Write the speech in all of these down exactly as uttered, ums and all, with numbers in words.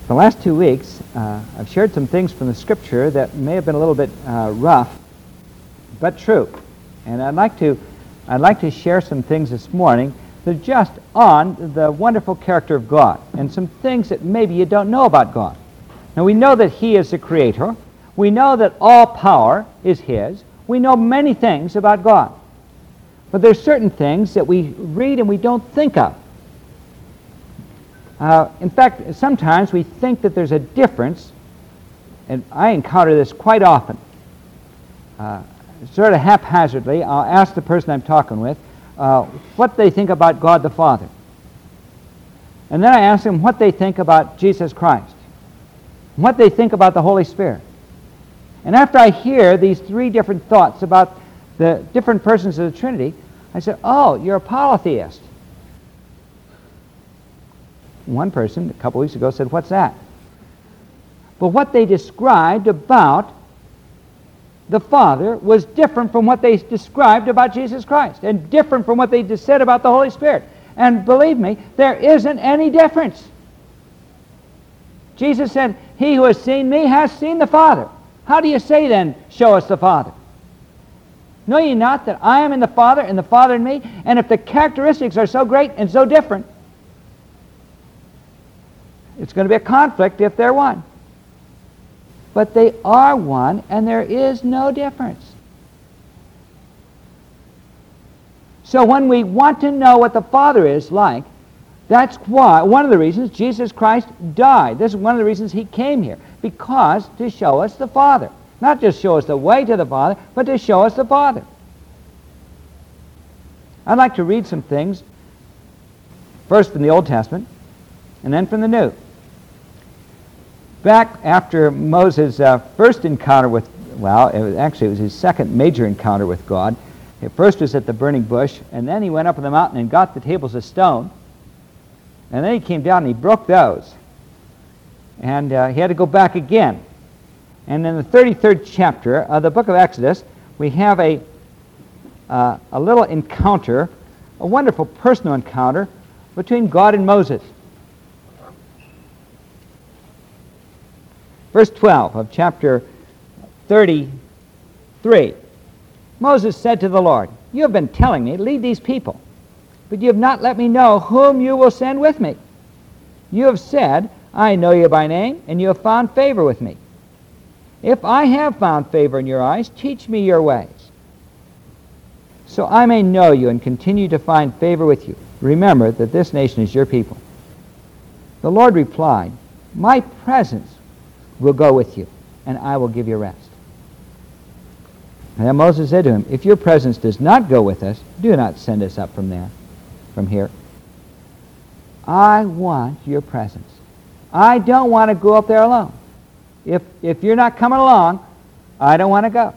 The last two weeks, uh, I've shared some things from the Scripture that may have been a little bit uh, rough, but true. And I'd like to, I'd like to share some things this morning that are just on the wonderful character of God and some things that maybe you don't know about God. Now, we know that He is the Creator. We know that all power is His. We know many things about God. But there's certain things that we read and we don't think of. Uh, in fact, sometimes we think that there's a difference, and I encounter this quite often. Uh, sort of haphazardly, I'll ask the person I'm talking with uh, what they think about God the Father. And then I ask them what they think about Jesus Christ, what they think about the Holy Spirit. And after I hear these three different thoughts about the different persons of the Trinity, I say, oh, you're a polytheist. One person a couple weeks ago said, what's that? But what they described about the Father was different from what they described about Jesus Christ, and different from what they just said about the Holy Spirit. And believe me, there isn't any difference. Jesus said, he who has seen me has seen the Father. How do you say then, show us the Father? Know ye not that I am in the Father and the Father in me? And if the characteristics are so great and so different, it's going to be a conflict if they're one. But they are one, and there is no difference. So when we want to know what the Father is like, that's why, one of the reasons Jesus Christ died. This is one of the reasons He came here, because to show us the Father. Not just show us the way to the Father, but to show us the Father. I'd like to read some things, first from the Old Testament, and then from the New. Back after Moses' uh, first encounter with, well, it was, actually it was his second major encounter with God. It first was at the burning bush, and then he went up on the mountain and got the tables of stone. And then he came down and he broke those. And uh, he had to go back again. And in the thirty-third chapter of the book of Exodus, we have a, uh, a little encounter, a wonderful personal encounter between God and Moses. Verse twelve of chapter thirty-three. Moses said to the Lord, you have been telling me, lead these people, but you have not let me know whom you will send with me. You have said, I know you by name, and you have found favor with me. If I have found favor in your eyes, teach me your ways, so I may know you and continue to find favor with you. Remember that this nation is your people. The Lord replied, my presence will go with you, and I will give you rest. And then Moses said to him, if your presence does not go with us, do not send us up from there, from here. I want your presence. I don't want to go up there alone. If, if you're not coming along, I don't want to go.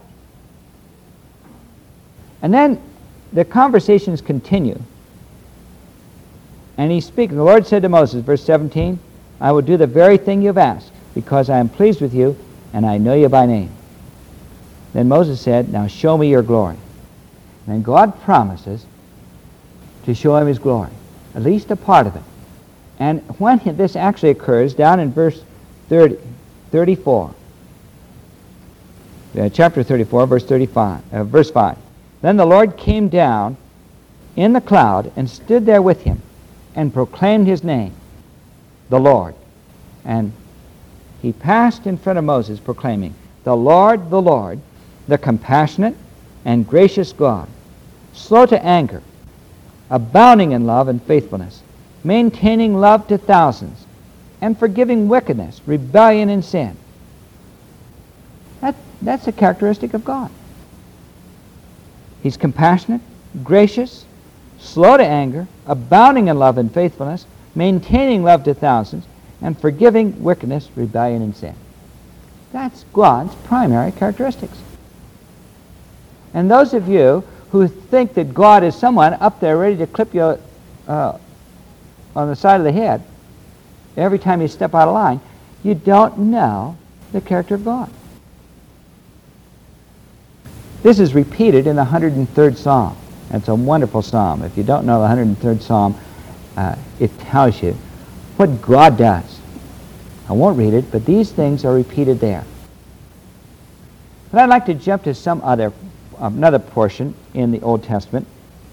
And then the conversations continue. And he speaks. The Lord said to Moses, verse seventeen, I will do the very thing you've asked, because I am pleased with you, and I know you by name. Then Moses said, now show me your glory. And then God promises to show him his glory, at least a part of it. And when this actually occurs, down in verse thirty, thirty-four, uh, chapter thirty-four, verse thirty-five, uh, verse five. Then the Lord came down in the cloud and stood there with him and proclaimed his name, the Lord. And he passed in front of Moses, proclaiming, the Lord, the Lord, the compassionate and gracious God, slow to anger, abounding in love and faithfulness, maintaining love to thousands, and forgiving wickedness, rebellion, and sin. That, that's a characteristic of God. He's compassionate, gracious, slow to anger, abounding in love and faithfulness, maintaining love to thousands, and forgiving wickedness, rebellion, and sin. That's God's primary characteristics. And those of you who think that God is someone up there ready to clip you uh, on the side of the head every time you step out of line, you don't know the character of God. This is repeated in the one hundred third Psalm. It's a wonderful psalm. If you don't know the one hundred third Psalm, uh, it tells you what God does. I won't read it, but these things are repeated there. But I'd like to jump to some other, another portion in the Old Testament.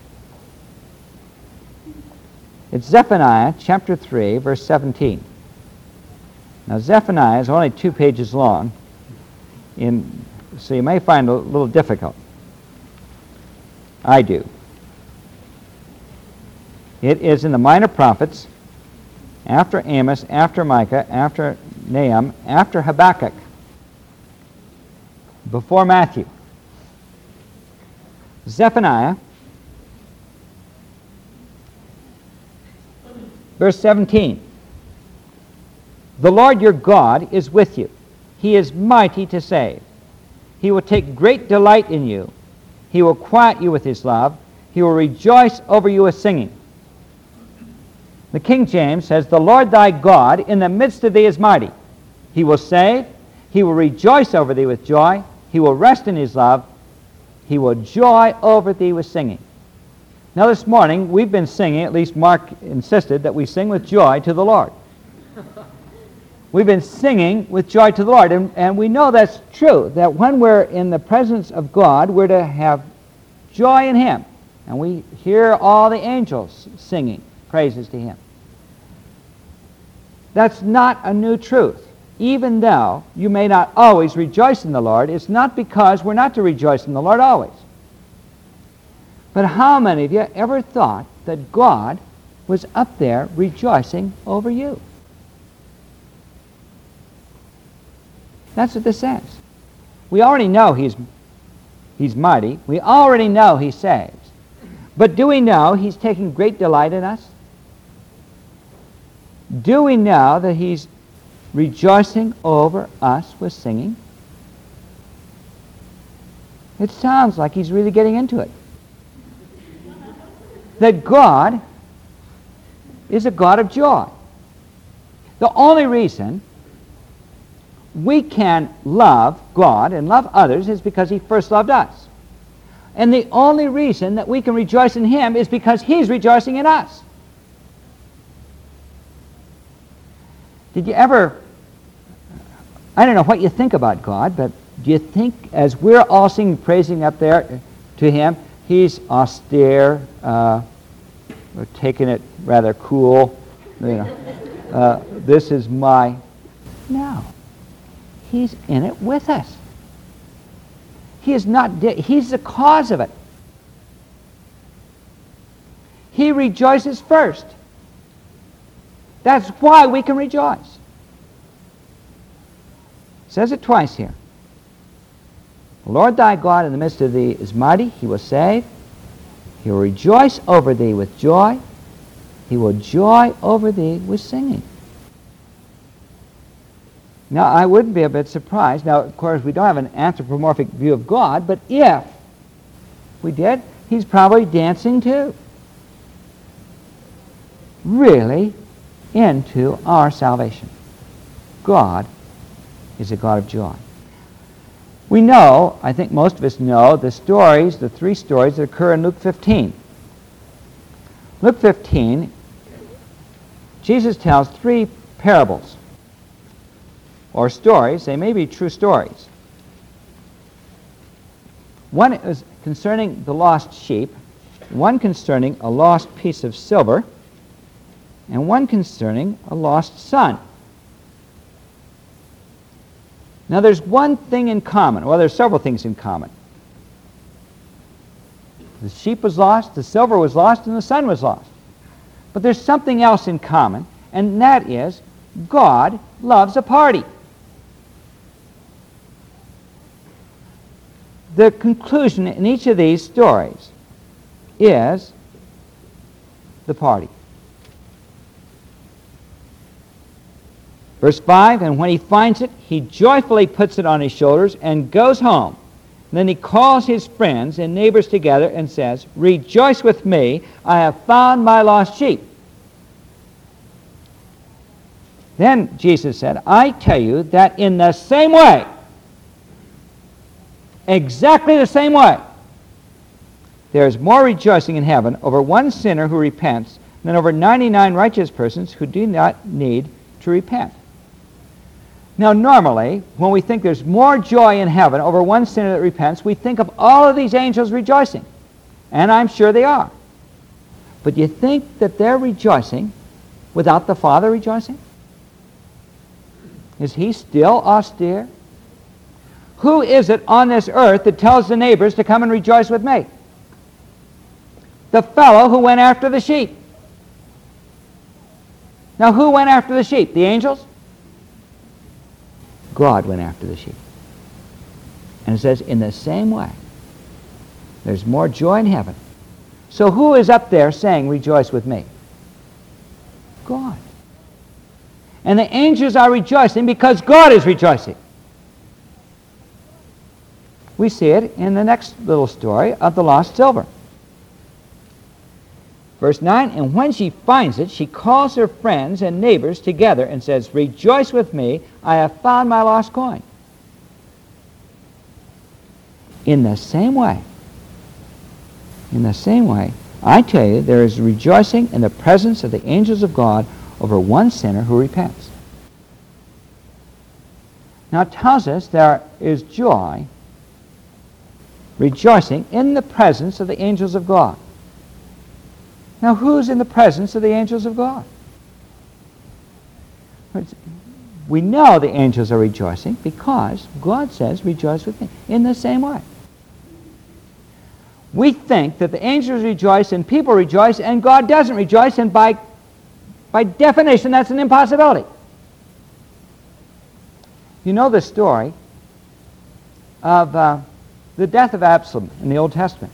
It's Zephaniah chapter three, verse seventeen. Now Zephaniah is only two pages long, in, so you may find it a little difficult. I do. It is in the Minor Prophets, after Amos, after Micah, after Nahum, after Habakkuk, before Matthew. Zephaniah, verse seventeen. The Lord your God is with you. He is mighty to save. He will take great delight in you. He will quiet you with his love. He will rejoice over you with singing. The King James says, the Lord thy God in the midst of thee is mighty. He will save. He will rejoice over thee with joy. He will rest in his love. He will joy over thee with singing. Now this morning we've been singing, at least Mark insisted that we sing with joy to the Lord. We've been singing with joy to the Lord, and, and we know that's true, that when we're in the presence of God, we're to have joy in him. And we hear all the angels singing praises to him. That's not a new truth. Even though you may not always rejoice in the Lord, it's not because we're not to rejoice in the Lord always. But how many of you ever thought that God was up there rejoicing over you? That's what this says. We already know he's, he's mighty. We already know he saves. But do we know he's taking great delight in us? Do we know that he's rejoicing over us with singing? It sounds like he's really getting into it. That God is a God of joy. The only reason we can love God and love others is because he first loved us. And the only reason that we can rejoice in him is because he's rejoicing in us. Did you ever, I don't know what you think about God, but do you think as we're all singing, praising up there to him, he's austere, uh, we're taking it rather cool, you know, uh, this is my, no. He's in it with us. He is not de- he's the cause of it. He rejoices first. That's why we can rejoice. It says it twice here. The Lord thy God in the midst of thee is mighty. He will save. He will rejoice over thee with joy. He will joy over thee with singing. Now, I wouldn't be a bit surprised. Now, of course, we don't have an anthropomorphic view of God, but if we did, he's probably dancing too. Really into our salvation. God is a God of joy. We know, I think most of us know, the stories, the three stories that occur in Luke fifteen. Luke fifteen, Jesus tells three parables, or stories. They may be true stories. One is concerning the lost sheep, one concerning a lost piece of silver, and one concerning a lost son. Now there's one thing in common. Well, there's several things in common. The sheep was lost, the silver was lost, and the son was lost. But there's something else in common, and that is God loves a party. The conclusion in each of these stories is the party. Verse five, and when he finds it, he joyfully puts it on his shoulders and goes home. And then he calls his friends and neighbors together and says, rejoice with me, I have found my lost sheep. Then Jesus said, I tell you that in the same way, exactly the same way, there is more rejoicing in heaven over one sinner who repents than over ninety-nine righteous persons who do not need to repent. Now, normally, when we think there's more joy in heaven over one sinner that repents, we think of all of these angels rejoicing. And I'm sure they are. But you think that they're rejoicing without the Father rejoicing? Is he still austere? Who is it on this earth that tells the neighbors to come and rejoice with me? The fellow who went after the sheep. Now, who went after the sheep? The angels? God went after the sheep. And it says, in the same way, there's more joy in heaven. So who is up there saying, rejoice with me? God. And the angels are rejoicing because God is rejoicing. We see it in the next little story of the lost silver. Verse nine, and when she finds it, she calls her friends and neighbors together and says, rejoice with me, I have found my lost coin. In the same way, in the same way, I tell you, there is rejoicing in the presence of the angels of God over one sinner who repents. Now it tells us there is joy, rejoicing in the presence of the angels of God. Now, who's in the presence of the angels of God? We know the angels are rejoicing because God says, rejoice with me, in the same way. We think that the angels rejoice and people rejoice and God doesn't rejoice, and by, by definition that's an impossibility. You know the story of uh, the death of Absalom in the Old Testament.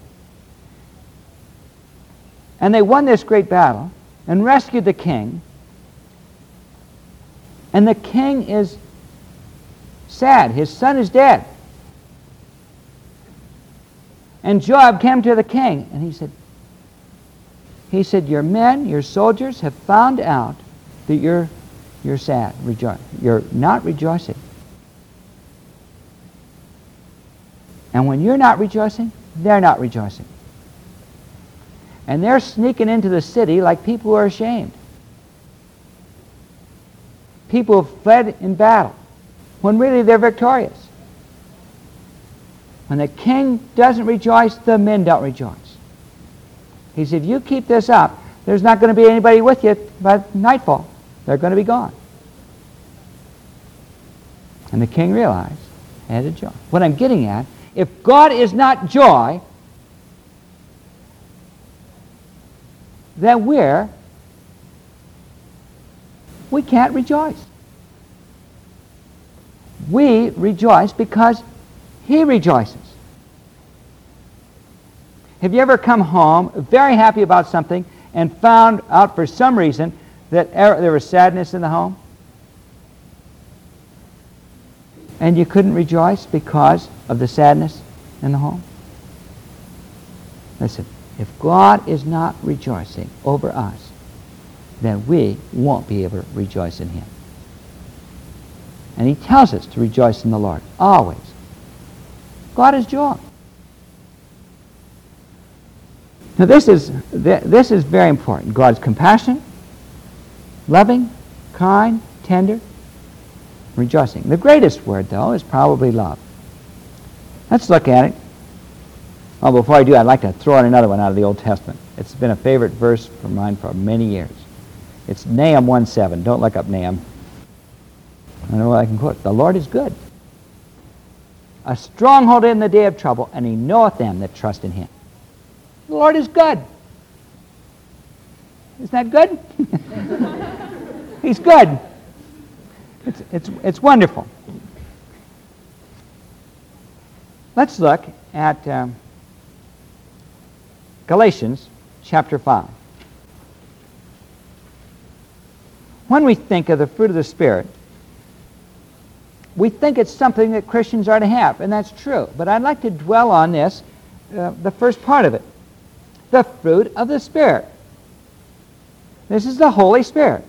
And they won this great battle and rescued the king. And the king is sad. His son is dead. And Joab came to the king and he said, he said, your men, your soldiers have found out that you're, you're sad. Rejo- you're not rejoicing. And when you're not rejoicing, they're not rejoicing. And they're sneaking into the city like people who are ashamed. People who have fled in battle, when really they're victorious. When the king doesn't rejoice, the men don't rejoice. He said, if you keep this up, there's not going to be anybody with you by nightfall. They're going to be gone. And the king realized, and had joy. What I'm getting at, if God is not joy, then we're, we can't rejoice. We rejoice because he rejoices. Have you ever come home very happy about something and found out for some reason that there was sadness in the home? And you couldn't rejoice because of the sadness in the home? Listen, if God is not rejoicing over us, then we won't be able to rejoice in him. And he tells us to rejoice in the Lord, always. God is joy. Now this is, this is very important. God's compassionate, loving, kind, tender, rejoicing. The greatest word, though, is probably love. Let's look at it. Oh, before I do, I'd like to throw in another one out of the Old Testament. It's been a favorite verse for mine for many years. It's Nahum one seven. Don't look up Nahum. I know what I can quote. The Lord is good, a stronghold in the day of trouble, and he knoweth them that trust in him. The Lord is good. Isn't that good? He's good. It's, it's, it's wonderful. Let's look at um, Galatians chapter five. When we think of the fruit of the Spirit, we think it's something that Christians are to have, and that's true. But I'd like to dwell on this, uh, the first part of it. The fruit of the Spirit. This is the Holy Spirit.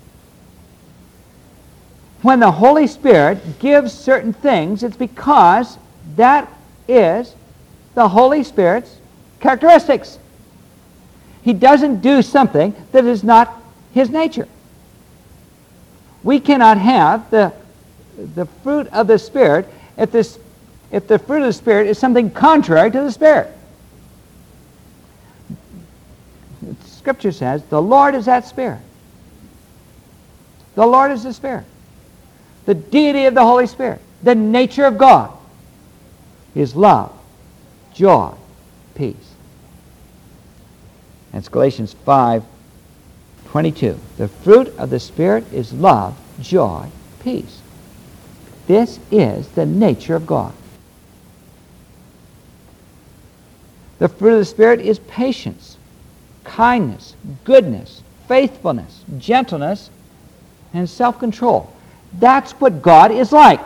When the Holy Spirit gives certain things, it's because that is the Holy Spirit's characteristics. He doesn't do something that is not his nature. We cannot have the the fruit of the Spirit if, this, if the fruit of the Spirit is something contrary to the Spirit? Scripture says, the Lord is that Spirit. The Lord is the Spirit. The deity of the Holy Spirit, the nature of God, is love, joy, peace. That's Galatians five twenty-two. The fruit of the Spirit is love, joy, peace. This is the nature of God. The fruit of the Spirit is patience, kindness, goodness, faithfulness, gentleness, and self-control. That's what God is like.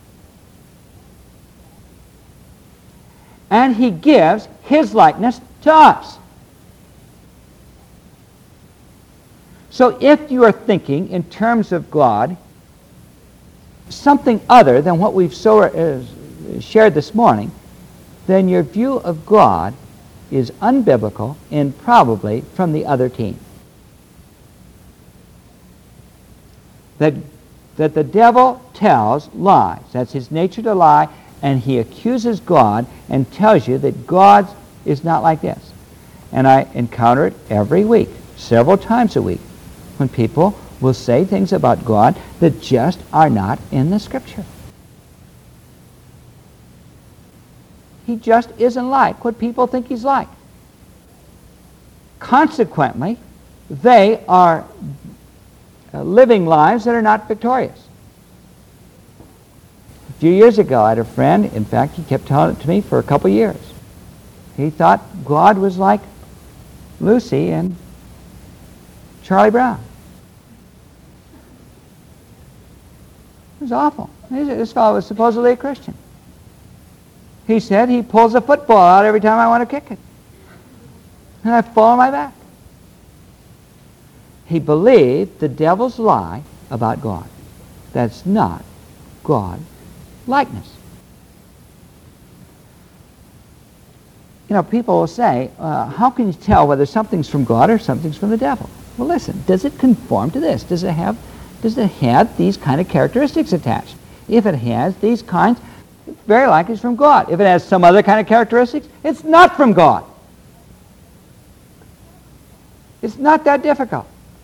And He gives His likeness to us. So if you are thinking in terms of God, something other than what we've so uh, shared this morning, then your view of God is unbiblical and probably from the other team. That, that the devil tells lies. That's his nature to lie, and he accuses God and tells you that God is not like this. And I encounter it every week, several times a week, when people will say things about God that just are not in the Scripture. He just isn't like what people think He's like. Consequently, they are uh, living lives that are not victorious. A few years ago, I had a friend, in fact, he kept telling it to me for a couple years. He thought God was like Lucy and Charlie Brown. It was awful. This fellow was supposedly a Christian. He said he pulls a football out every time I want to kick it. And I fall on my back. He believed the devil's lie about God. That's not God likeness. You know, people will say, uh, how can you tell whether something's from God or something's from the devil? Well, listen, does it conform to this? Does it have, does it have these kind of characteristics attached? If it has these kinds, it's very likely it's from God. If it has some other kind of characteristics, it's not from God. It's not that difficult.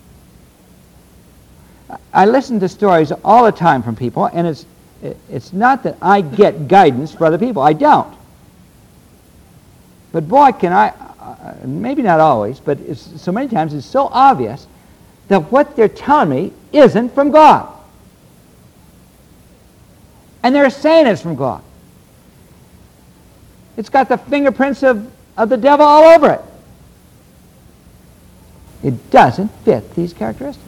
I listen to stories all the time from people, and it's it's not that I get guidance for other people. I don't. But boy, can I, uh, maybe not always, but it's, so many times it's so obvious that what they're telling me isn't from God. And they're saying it's from God. It's got the fingerprints of, of the devil all over it. It doesn't fit these characteristics.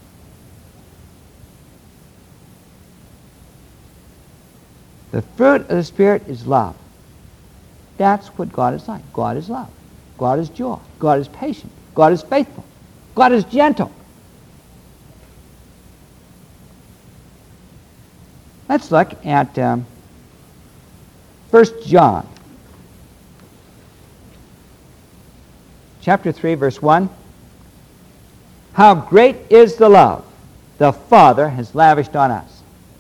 The fruit of the Spirit is love. That's what God is like. God is love. God is joy. God is patient. God is faithful. God is gentle. Let's look at um, First John. Chapter three, verse one. How great is the love the Father has lavished on us.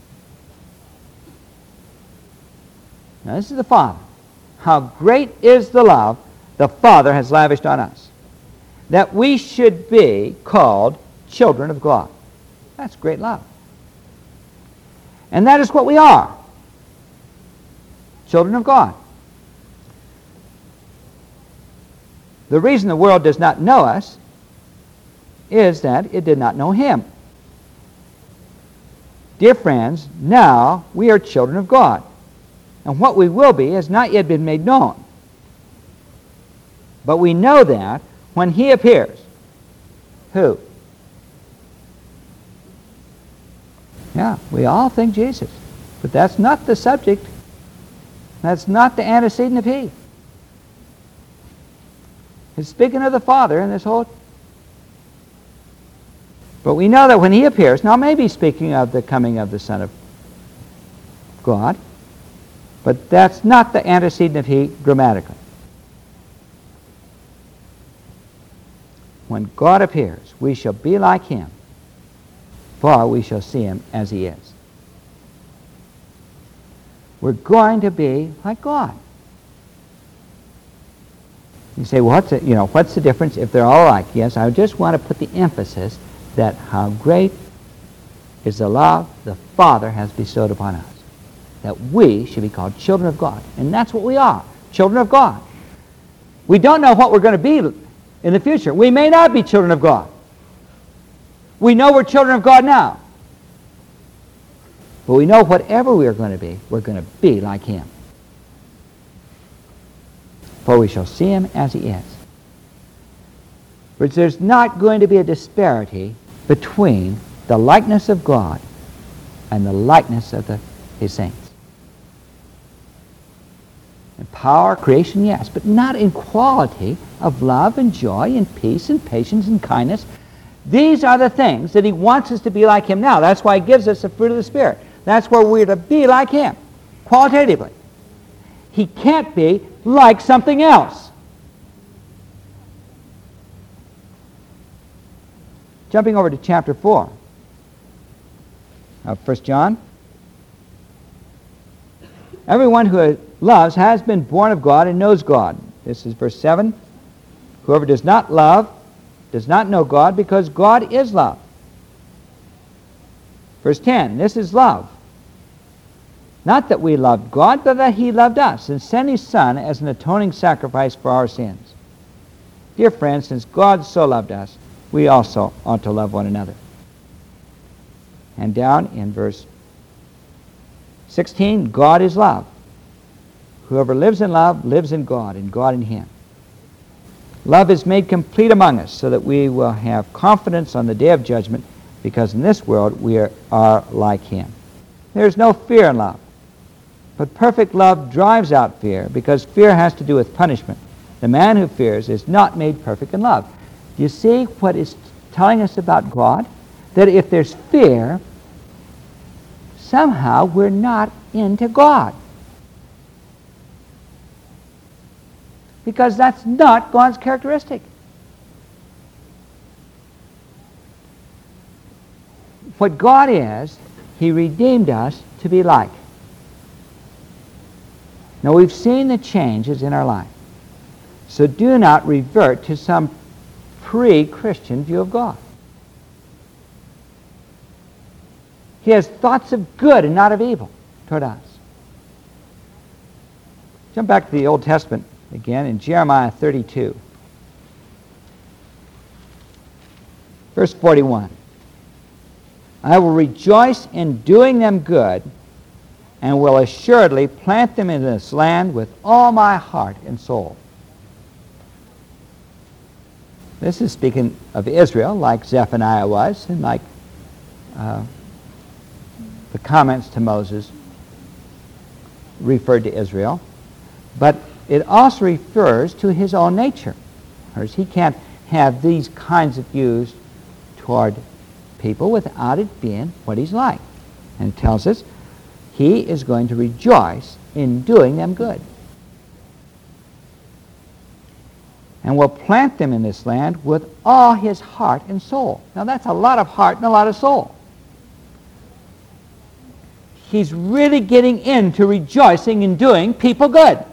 Now this is the Father. How great is the love the Father has lavished on us, that we should be called children of God. That's great love. And that is what we are. Children of God. The reason the world does not know us is that it did not know Him. Dear friends, now we are children of God, and what we will be has not yet been made known. But we know that when He appears, who? Yeah, we all think Jesus, but that's not the subject. That's not the antecedent of He. It's speaking of the Father in this whole. But we know that when He appears, now maybe speaking of the coming of the Son of God, but that's not the antecedent of He grammatically. When God appears, we shall be like Him, for we shall see Him as He is. We're going to be like God. You say, well, what's the, you know, what's the difference if they're all alike? Yes, I just want to put the emphasis that how great is the love the Father has bestowed upon us, that we should be called children of God. And that's what we are, children of God. We don't know what we're going to be in the future. We may not be children of God. We know we're children of God now. But we know whatever we are going to be, we're going to be like Him. For we shall see Him as He is. But there's not going to be a disparity between the likeness of God and the likeness of the, His saints. In power, creation, yes, but not in quality of love and joy and peace and patience and kindness. These are the things that He wants us to be like Him now. That's why He gives us the fruit of the Spirit. That's where we're to be like Him, qualitatively. He can't be like something else. Jumping over to chapter four of First John. Everyone who loves has been born of God and knows God. This is verse seven. Whoever does not love does not know God, because God is love. Verse ten, this is love. Not that we loved God, but that He loved us and sent His Son as an atoning sacrifice for our sins. Dear friends, since God so loved us, we also ought to love one another. And down in verse sixteen, God is love. Whoever lives in love lives in God, and God in him. Love is made complete among us so that we will have confidence on the day of judgment, because in this world we are, are like Him. There is no fear in love, but perfect love drives out fear, because fear has to do with punishment. The man who fears is not made perfect in love. Do you see what it's telling us about God? That if there's fear, somehow we're not into God. Because that's not God's characteristic. What God is, He redeemed us to be like. Now we've seen the changes in our life. So do not revert to some pre-Christian view of God. He has thoughts of good and not of evil toward us. Jump back to the Old Testament again in Jeremiah thirty-two. Verse forty-one. I will rejoice in doing them good, and will assuredly plant them in this land with all my heart and soul. This is speaking of Israel, like Zephaniah was, and like uh, the comments to Moses referred to Israel. But it also refers to his own nature. Whereas he can't have these kinds of views toward people without it being what he's like. And it tells us he is going to rejoice in doing them good. And will plant them in this land with all his heart and soul. Now that's a lot of heart and a lot of soul. He's really getting into rejoicing in doing people good.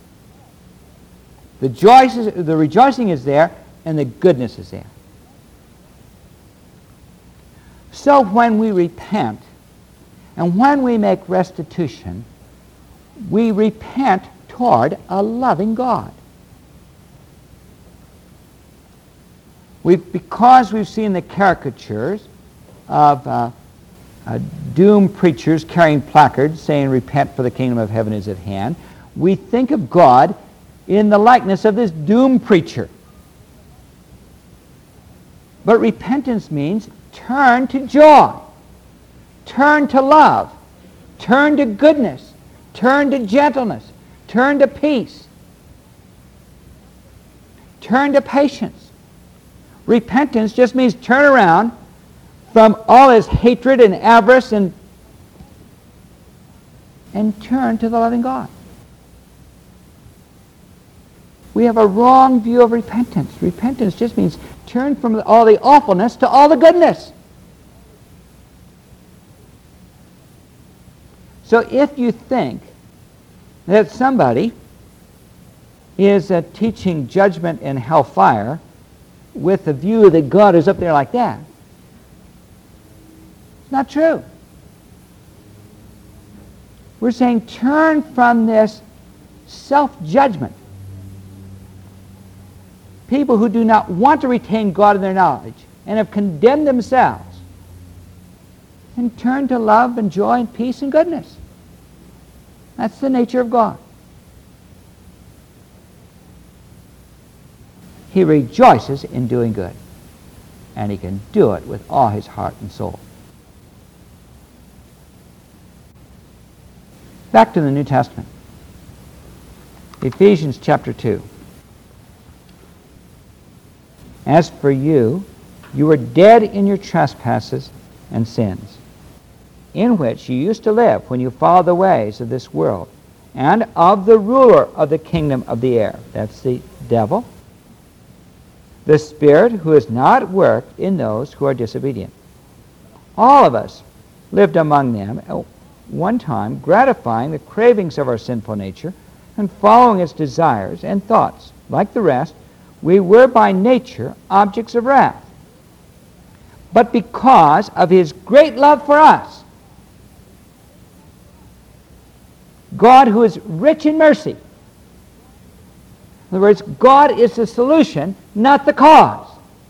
The, joy is, the rejoicing is there, and the goodness is there. So when we repent, and when we make restitution, we repent toward a loving God. We've, because we've seen the caricatures of uh, uh, doomed preachers carrying placards saying, "Repent, for the kingdom of heaven is at hand," we think of God in the likeness of this doomed preacher. But repentance means turn to joy, turn to love, turn to goodness, turn to gentleness, turn to peace, turn to patience. Repentance just means turn around from all his hatred and avarice and, and turn to the loving God. We have a wrong view of repentance. Repentance just means turn from all the awfulness to all the goodness. So if you think that somebody is uh, teaching judgment and hellfire with the view that God is up there like that. It's not true. We're saying turn from this self-judgment. People who do not want to retain God in their knowledge and have condemned themselves, and turn to love and joy and peace and goodness. That's the nature of God. He rejoices in doing good, and he can do it with all his heart and soul. Back to the New Testament. Ephesians chapter two. As for you, you were dead in your trespasses and sins, in which you used to live when you followed the ways of this world, and of the ruler of the kingdom of the air. That's the devil. The Spirit who is now at work in those who are disobedient. All of us lived among them at one time, gratifying the cravings of our sinful nature and following its desires and thoughts. Like the rest, we were by nature objects of wrath. But because of his great love for us, God, who is rich in mercy. In other words, God is the solution, not the cause.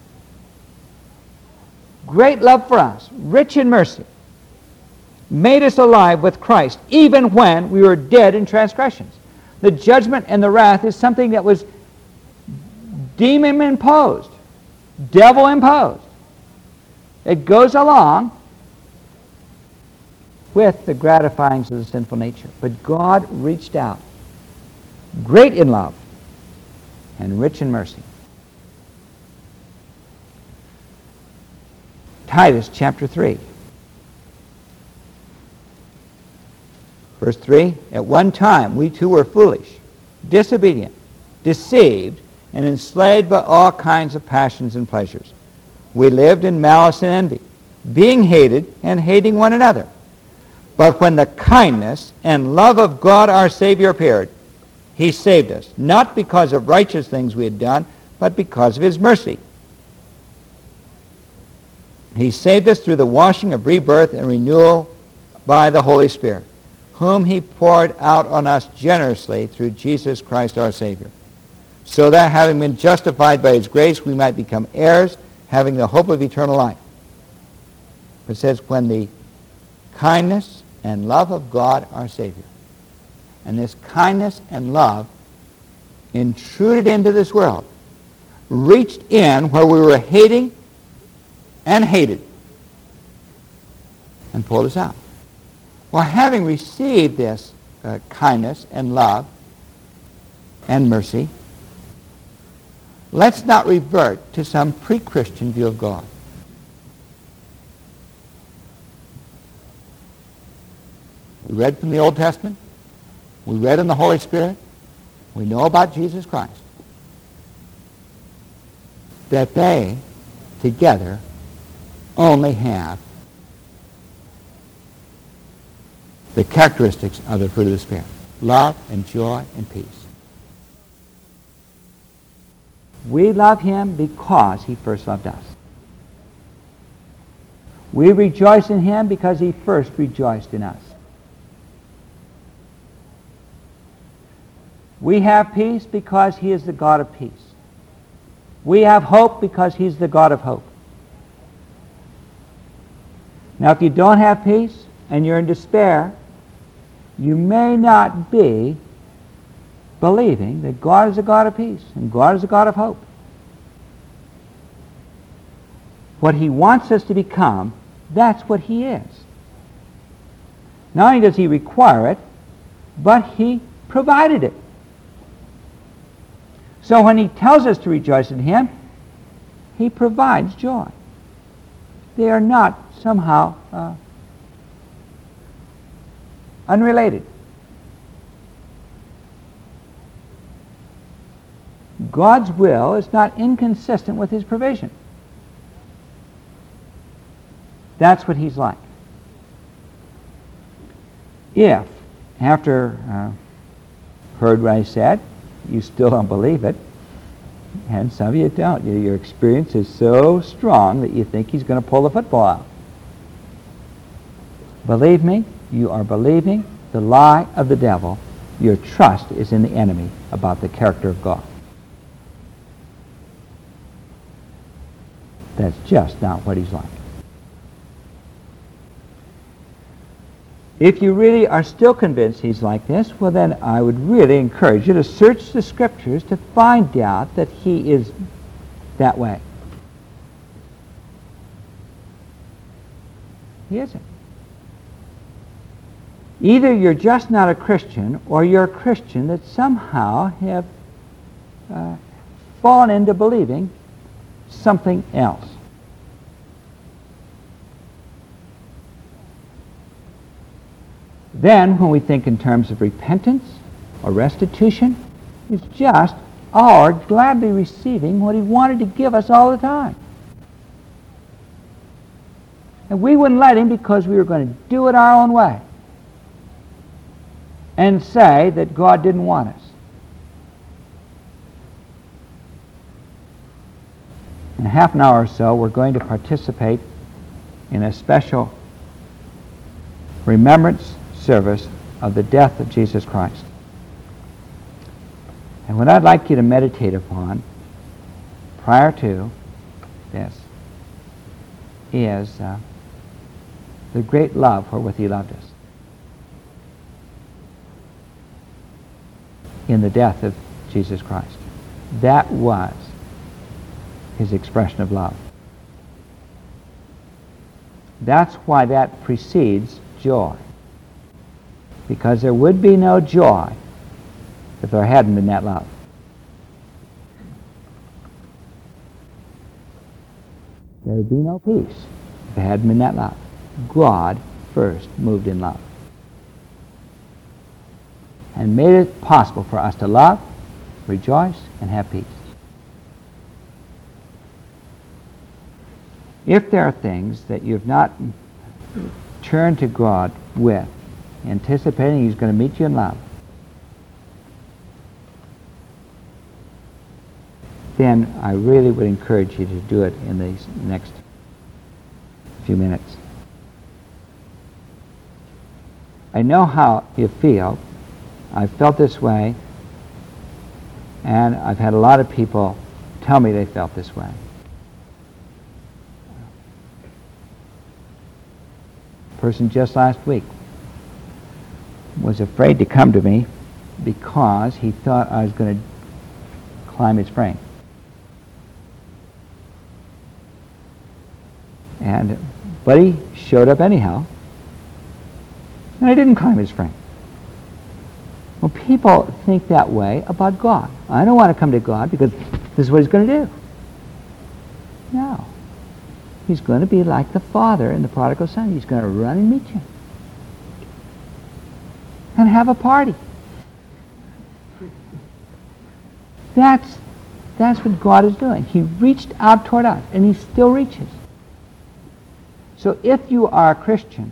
Great love for us, rich in mercy, made us alive with Christ, even when we were dead in transgressions. The judgment and the wrath is something that was demon-imposed, devil-imposed. It goes along with the gratifyings of the sinful nature. But God reached out, great in love and rich in mercy. Titus chapter three. Verse three, at one time we too were foolish, disobedient, deceived, and enslaved by all kinds of passions and pleasures. We lived in malice and envy, being hated and hating one another. But when the kindness and love of God our Savior appeared, he saved us, not because of righteous things we had done, but because of his mercy. He saved us through the washing of rebirth and renewal by the Holy Spirit, whom he poured out on us generously through Jesus Christ our Savior, so that having been justified by his grace, we might become heirs, having the hope of eternal life. It says, when the kindness and love of God our Savior, and this kindness and love intruded into this world, reached in where we were hating and hated, and pulled us out. Well, having received this uh, kindness and love and mercy, let's not revert to some pre-Christian view of God. We read from the Old Testament. We read in the Holy Spirit. We know about Jesus Christ. That they, together, only have the characteristics of the fruit of the Spirit. Love and joy and peace. We love him because he first loved us. We rejoice in him because he first rejoiced in us. We have peace because he is the God of peace. We have hope because he's the God of hope. Now, if you don't have peace and you're in despair, you may not be believing that God is a God of peace and God is a God of hope. What he wants us to become, that's what he is. Not only does he require it, but he provided it. So when he tells us to rejoice in him, he provides joy. They are not somehow uh, unrelated. God's will is not inconsistent with his provision. That's what he's like. If, after uh, heard what I said. You still don't believe it. And some of you don't. Your, your experience is so strong that you think he's going to pull the football out. Believe me, you are believing the lie of the devil. Your trust is in the enemy about the character of God. That's just not what he's like. If you really are still convinced he's like this, well then I would really encourage you to search the Scriptures to find out that he is that way. He isn't. Either you're just not a Christian, or you're a Christian that somehow have uh, fallen into believing something else. Then, when we think in terms of repentance or restitution, it's just our gladly receiving what he wanted to give us all the time. And we wouldn't let him because we were going to do it our own way and say that God didn't want us. In half an hour or so, we're going to participate in a special remembrance service of the death of Jesus Christ. And what I'd like you to meditate upon prior to this is uh, the great love wherewith he loved us in the death of Jesus Christ. That was his expression of love. That's why that precedes joy. Because there would be no joy if there hadn't been that love. There would be no peace if there hadn't been that love. God first moved in love and made it possible for us to love, rejoice, and have peace. If there are things that you have not turned to God with, anticipating he's going to meet you in love, then I really would encourage you to do it in these next few minutes. I know how you feel. I've felt this way, and I've had a lot of people tell me they felt this way. A person just last week was afraid to come to me because he thought I was going to climb his frame. And, but he showed up anyhow, and I didn't climb his frame. Well, people think that way about God. I don't want to come to God because this is what he's going to do. No. He's going to be like the father in the prodigal son. He's going to run and meet you and have a party. That's, that's what God is doing. He reached out toward us, and he still reaches. So if you are a Christian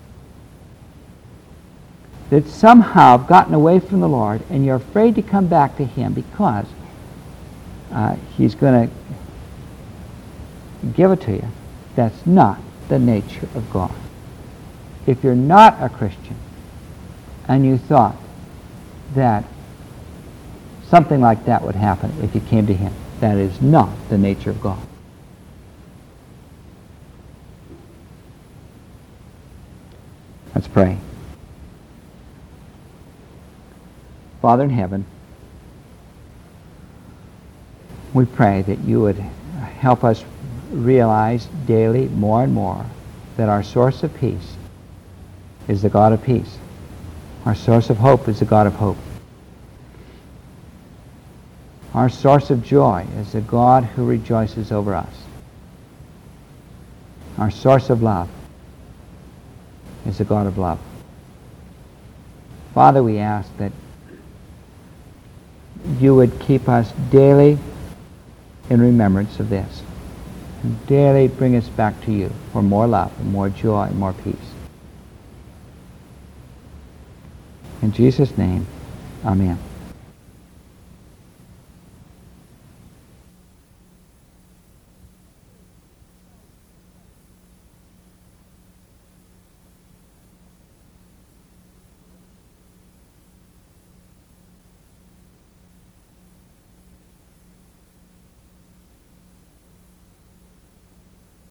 that somehow have gotten away from the Lord, and you're afraid to come back to him because uh, he's going to give it to you, that's not the nature of God. If you're not a Christian, and you thought that something like that would happen if you came to him, that is not the nature of God. Let's pray. Father in heaven, we pray that you would help us realize daily more and more that our source of peace is the God of peace. Our source of hope is the God of hope. Our source of joy is the God who rejoices over us. Our source of love is the God of love. Father, we ask that you would keep us daily in remembrance of this, and daily bring us back to you for more love and more joy and more peace. In Jesus' name, amen.